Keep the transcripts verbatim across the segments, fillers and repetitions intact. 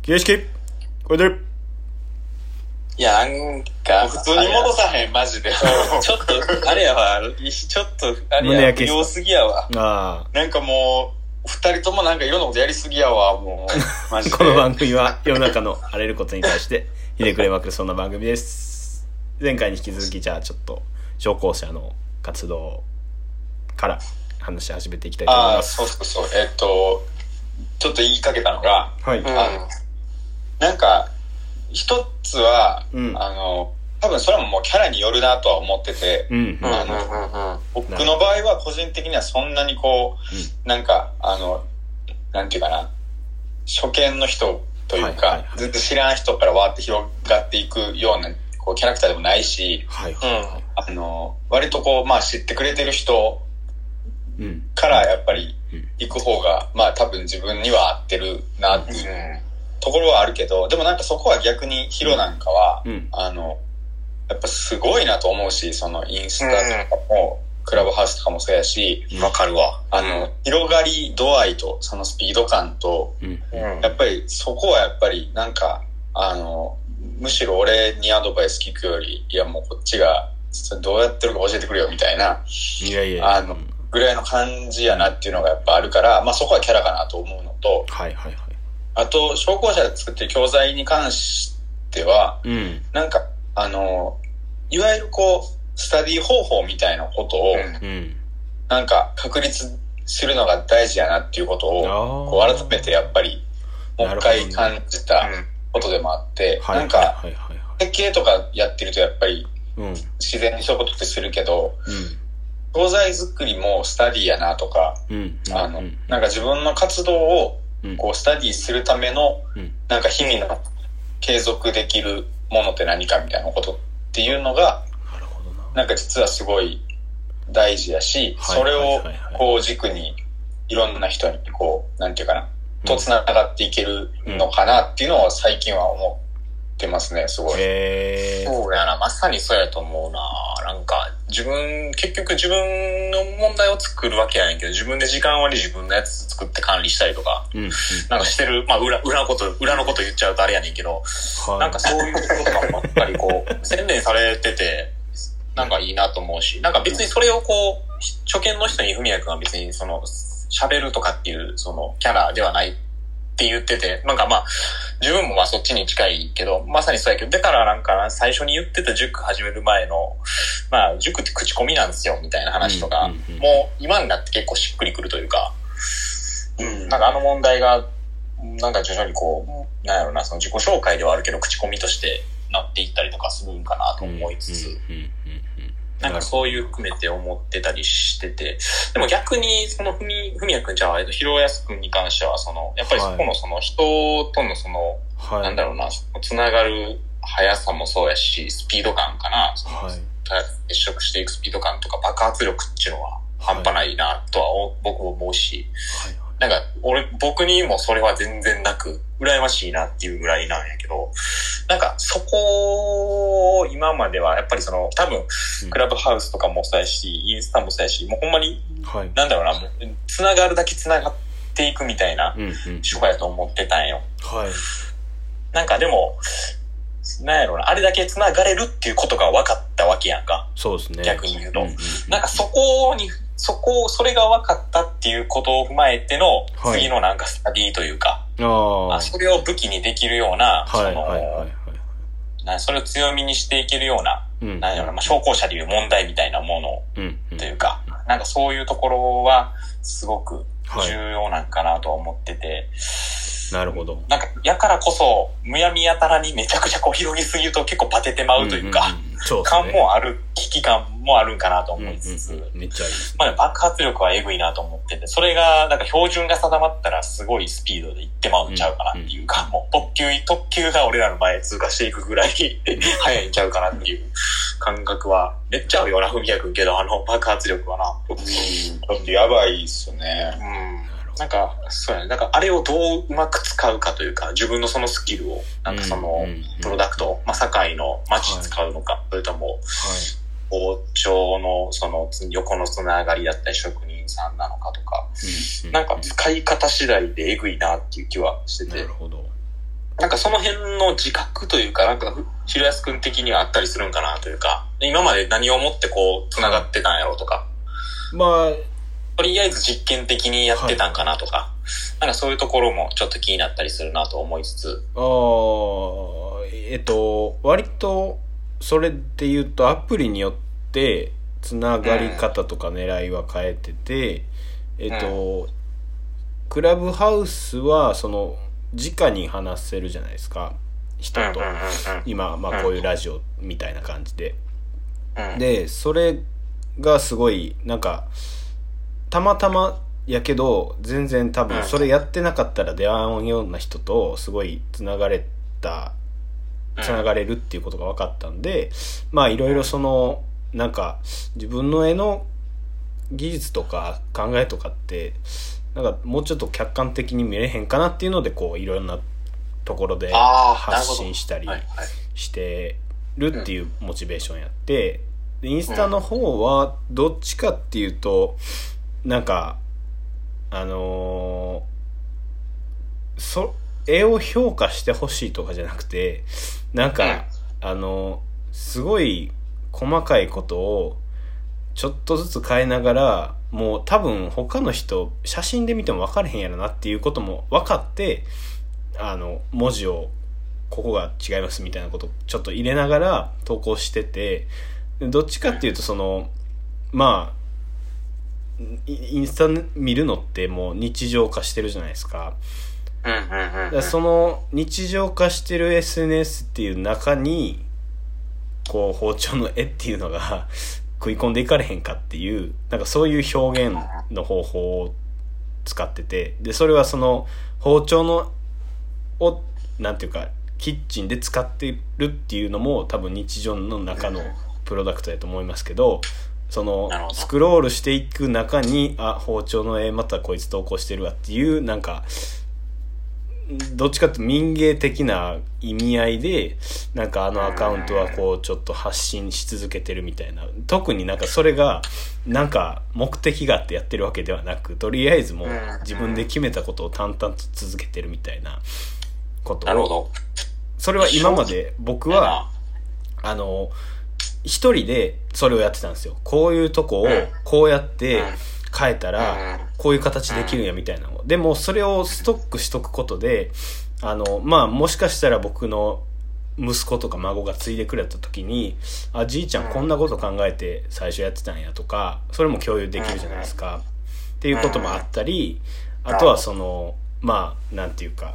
形式これでる。 いや、なんか普通に戻さへんマジでちょっとあれやわ、ちょっとあれや不良すぎやわ。 あなんかもう二人ともなんかいろんなことやりすぎやわ、もうマジでこの番組は世の中のあらゆることに対してひねくれまくるそんな番組です。前回に引き続きじゃあちょっと商工者の活動から話し始めていきたいと思います。 ああ、そうそうそう。えっとちょっと言いかけたのが、 はい、うん、 あのなんか一つは、うん、あの多分それももうキャラによるなとは思ってて、うんうん、あの僕の場合は個人的にはそんなにこう、うん、なんかあのなんていうかな、初見の人というか、はいはいはい、ずっと知らん人からわーって広がっていくようなこうキャラクターでもないし、はいはいはい、あの割とこうまあ知ってくれてる人からやっぱり行く方がまあ多分自分には合ってるなっていう、うんところはあるけど、でもなんかそこは逆にヒロなんかは、うん、あのやっぱすごいなと思うし、そのインスタとかも、うん、クラブハウスとかもそうやし、 わかるわ。 あの、うん、広がり度合いとそのスピード感と、うん、やっぱりそこはやっぱりなんかあのむしろ俺にアドバイス聞くより、いやもうこっちがどうやってるか教えてくれよみたいな、 いやいやあのぐらいの感じやなっていうのがやっぱあるから、まあそこはキャラかなと思うのと、 はいはいはい。 あと、商工者で作ってる教材に関しては、うん、なんか、あの、いわゆるこう、スタディ方法みたいなことを、うん、なんか確立するのが大事やなっていうことを、こう改めてやっぱり、もう一回感じたことでもあって、な、ね、なんか、設計とかやってるとやっぱり、うん、自然にそういうことってするけど、うん、教材作りもスタディやなとか、うん、あの、うん、なんか自分の活動を、こうスタディするための、なんか日々の継続できるものって何かみたいなことっていうのが、なんか実はすごい大事やし、それをこう軸にいろんな人にこう、なんていうかな、と繋がっていけるのかなっていうのを最近は思ってますね、すごい。 へー。そうやな、まさにそうやと思うな。なんか自分、結局自分の問題を作るわけやねんけど、自分で時間割り自分のやつ作って管理したりとか、うんうん、なんかしてる、まあ裏、裏のこと、裏のこと言っちゃうとあれやねんけど、はい、なんかそういうこととかもばっかりこう、洗練されてて、なんかいいなと思うし、なんか別にそれをこう、初見の人に文也くんは別にその、喋るとかっていうそのキャラではないって言ってて、なんかまあ、自分もまあそっちに近いけど、まさにそうやけど、だからなんか最初に言ってた塾始める前の、まあ塾って口コミなんですよみたいな話とか、うんうんうん、もう今になって結構しっくりくるというか、うん、なんかあの問題が、なんか徐々にこう、なんやろな、その自己紹介ではあるけど、口コミとしてなっていったりとかするんかなと思いつつ、うんうんうんうん、なんかそういう含めて思ってたりしてて、でも逆にそのふみ、ふみやくんじゃあ、えっと、ひろやすくんに関しては、その、やっぱりそこのその人とのその、はい、なんだろうな、つながる速さもそうやし、スピード感かな、その、はい、接触していくスピード感とか爆発力っていうのは半端ないなとは僕も思うし、はい、なんか俺、僕にもそれは全然なく、羨ましいなっていうぐらいなんやけど、なんかそこを今まではやっぱりその多分クラブハウスとかもそうやし、インスタもそうやし、もうほんまに、はい、なんだろうな、もうつながるだけつながっていくみたいな手法やと思ってたんよ。はい。なんかでも、なんやろうな、あれだけつながれるっていうことが分かったわけやんか。 そうですね。 逆に言うと。うんうん、なんかそこに、そこ、それが分かったっていうことを踏まえての、次のなんかスタディというか、はい、あそれを武器にできるような、はい、その、はいはいはい、なそれを強みにしていけるような、うん、なんやろうな、まあ、商工者でいう問題みたいなものというか、うんうん、なんかそういうところはすごく重要なんかなと思ってて、はいなるほど。 なんか、やからこそ、むやみやたらにめちゃくちゃこう広げすぎると結構バテてまうというか、うんうんうんそうですね、感もある、危機感もあるんかなと思いつつ、うんうんうん、 めっちゃいいです、ね。 まあ、爆発力はエグいなと思ってて、それが、なんか標準が定まったらすごいスピードでいってまうんちゃうかなっていうか、うんうん、もう特急、特急が俺らの前通過していくぐらい速いんちゃうかなっていう感覚は、めっちゃあるよな、ふみやくんけど、あの爆発力はな。 うん、ちょっとやばいっすよね。 うんなんか、そうやね。なんか、あれをどううまく使うかというか、自分のそのスキルを、なんかその、プロダクト、まあ、堺の街使うのか、はい、それとも、包丁のその横のつながりだったり、職人さんなのかとか、うん、なんか使い方次第でエグいなっていう気はしてて。 なるほど。 なんかその辺の自覚というか、なんか、広安くん的にはあったりするんかなというか、今まで何をもってこう、繋がってたんやろうとか。 まあ、 とりあえず実験的にやってたんかなとか、はい、なんかそういうところもちょっと気になったりするなと思いつつ。 ああ、えっと、割と、それで言うとアプリによってつながり方とか狙いは変えてて、うん、えっと、うん、クラブハウスはその直に話せるじゃないですか、人と、うんうんうんうん、今、まあこういうラジオみたいな感じで、うん、でそれがすごいなんかたまたまやけど全然多分それやってなかったら出会わんような人とすごいつながれたつながれるっていうことが分かったんで、まあいろいろそのなんか自分の絵の技術とか考えとかってなんかもうちょっと客観的に見れへんかなっていうのでこういろんなところで発信したりしてるっていうモチベーションやって、でインスタの方はどっちかっていうとなんかあのー、そ絵を評価してほしいとかじゃなくてなんか、うん、あのすごい細かいことをちょっとずつ変えながらもう多分他の人写真で見ても分かれへんやろなっていうことも分かってあの文字をここが違いますみたいなことをちょっと入れながら投稿してて、どっちかっていうとそのまあインスタ見るのってもう日常化してるじゃないですか。だからその日常化してる エスエヌエス っていう中にこう包丁の絵っていうのが食い込んでいかれへんかっていうなんかそういう表現の方法を使ってて、でそれはその包丁のをなんていうかキッチンで使ってるっていうのも多分日常の中のプロダクトだと思いますけど、そのスクロールしていく中にあ包丁の絵またこいつ投稿してるわっていうなんかどっちかって民芸的な意味合いでなんかあのアカウントはこうちょっと発信し続けてるみたいな、特になんかそれがなんか目的があってやってるわけではなくとりあえずもう自分で決めたことを淡々と続けてるみたいなことを。 なるほど。 それは今まで僕はあの一人でそれをやってたんですよ。こういうとこをこうやって変えたらこういう形できるんやみたいなの。でもそれをストックしとくことであのまあもしかしたら僕の息子とか孫が継いでくれた時にあじいちゃんこんなこと考えて最初やってたんやとかそれも共有できるじゃないですかっていうこともあったり、あとはそのまあなんていうか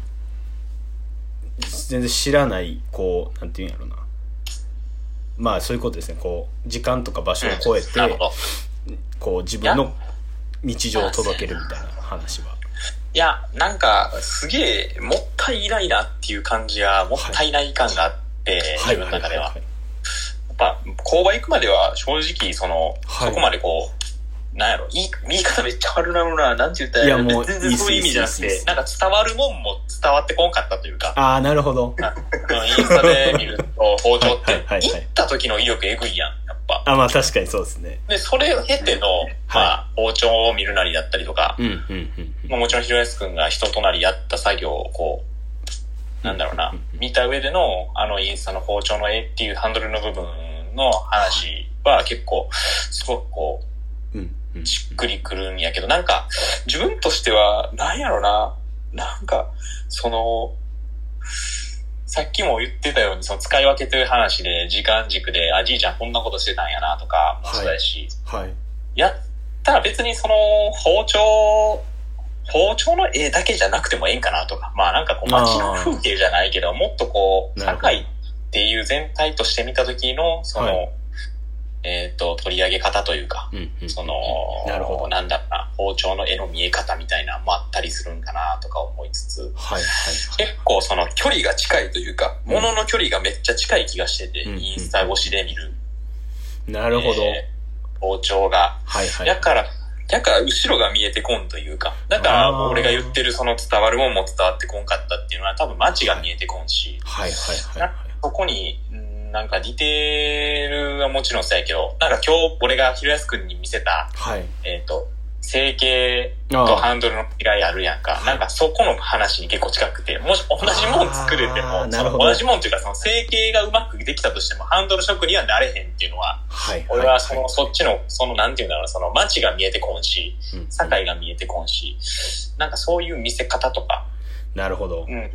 全然知らないこうなんていうんやろな、まあそういうことですね。こう時間とか場所を超えてこう自分の日常を届けるみたいな話は。 いやなんかすげえもったいないなっていう感じはもったいない感があって、はい、自分の中では、はいはいはいはい、やっぱ購買行くまでは正直その、はい、そこまでこうなんやろ言い、言い方めっちゃ悪なのな、なんて言ったらいやもう全然そういう意味じゃなくて、なんか伝わるもんも伝わってこんかったというか。 ああ、なるほど。 インスタで見ると包丁って、行った時の威力えぐいやん、やっぱ。 あ、まあ確かにそうですね。 で、それを経ての、うん、まあ、包丁を見るなりだったりとか、 うんうんうんうんまあ、もちろんひろやすくんが人となりやった作業をこう、なんだろうな、うんうんうん、見た上での、あのインスタの包丁の絵っていうハンドルの部分の話は結構、すごくこう、うんしっくりくるんやけど、なんか、自分としては、なんやろな、なんか、その、さっきも言ってたように、その使い分けという話で、時間軸で、あ、じいちゃんこんなことしてたんやなとかもそうだし、 はいはい、 やったら別にその、包丁、包丁の絵だけじゃなくてもええんかなとか、まあなんかこう街の風景じゃないけど、もっとこう、社会っていう全体として見たときの、その、はいえっと、取り上げ方というか、うんうん、その、なるほど。なんだろうな、包丁の絵の見え方みたいなのもあったりするんかなとか思いつつ、 はいはいはい、 結構その距離が近いというか、うん、物の距離がめっちゃ近い気がしてて、うんうん、インスタ越しで見る。 なるほど。 えー、包丁が。 はいはい。 だから、だから後ろが見えてこんというか、だから俺が言ってるその伝わるもんも伝わってこんかったっていうのは多分街が見えてこんし、 はいはいはい、はい。 そこに、なんかディテールはもちろんそうやけど、なんか今日俺がひろやすくんに見せた、 はい、 えっと、 整形とハンドルの違いあるやんか。なんかそこの話に結構近くて、もし同じもん作れても、その同じもんというかその整形がうまくできたとしてもハンドル職にはなれへんっていうのは、はい、俺はその、はい、そっちの、そのなんていうんだろう、その街が見えてこんし、うん、境が見えてこんし、なんかそういう見せ方とか。 なるほど。 うん、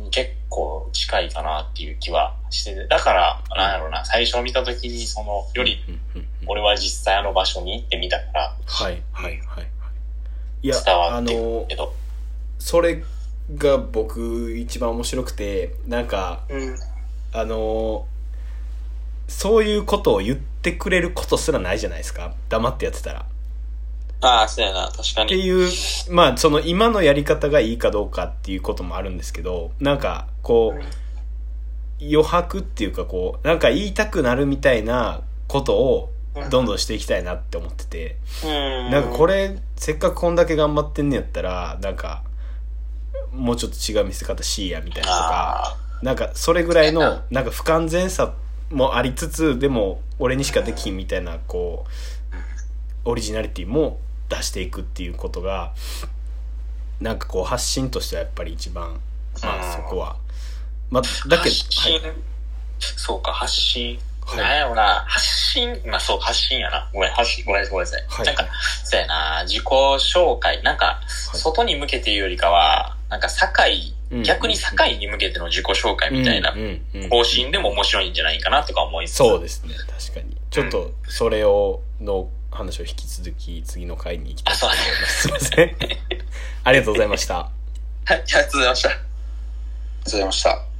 結構近いかなっていう気はしてて、だから、なんやろうな、最初見たときにその、より、俺は実際あの場所に行ってみたから、 はい、はい、はい。いや、 伝わってるけど。 それが僕一番面白くて、なんか、うん、あの、そういうことを言ってくれることすらないじゃないですか。黙ってやってたら。 ああ、そうやな、確かに。 っていう、まあ、その今のやり方がいいかどうかっていうこともあるんですけど、なんか、こう、うん、余白っていうかこう、なんか言いたくなるみたいなことをどんどんしていきたいなって思ってて、うん、なんかこれ、せっかくこんだけ頑張ってんねやったら、なんか、もうちょっと違う見せ方しいやみたいなとか、なんかそれぐらいの、なんか不完全さもありつつ、でも俺にしかできんみたいな、こう、オリジナリティも出していくっていうことが、なんかこう発信としてはやっぱり一番、まあそこは、まあだけど、 はい、そうか、発信。はい、なんやろな、発信、まあそう、発信やな。ごめん、発信、ごめんなさい、ごめんなさい。はい、なんか、そうやな、自己紹介、なんか、はい、外に向けていうよりかは、なんか、境、うん、逆に境に向けての自己紹介みたいな方針でも面白いんじゃないかなとか思います。 そうですね、確かに。ちょっと、それを、の話を引き続き、次の回に行きたいと思います。すいません。ありがとうございました。 はい、ありがとうございました。ありがとうございました。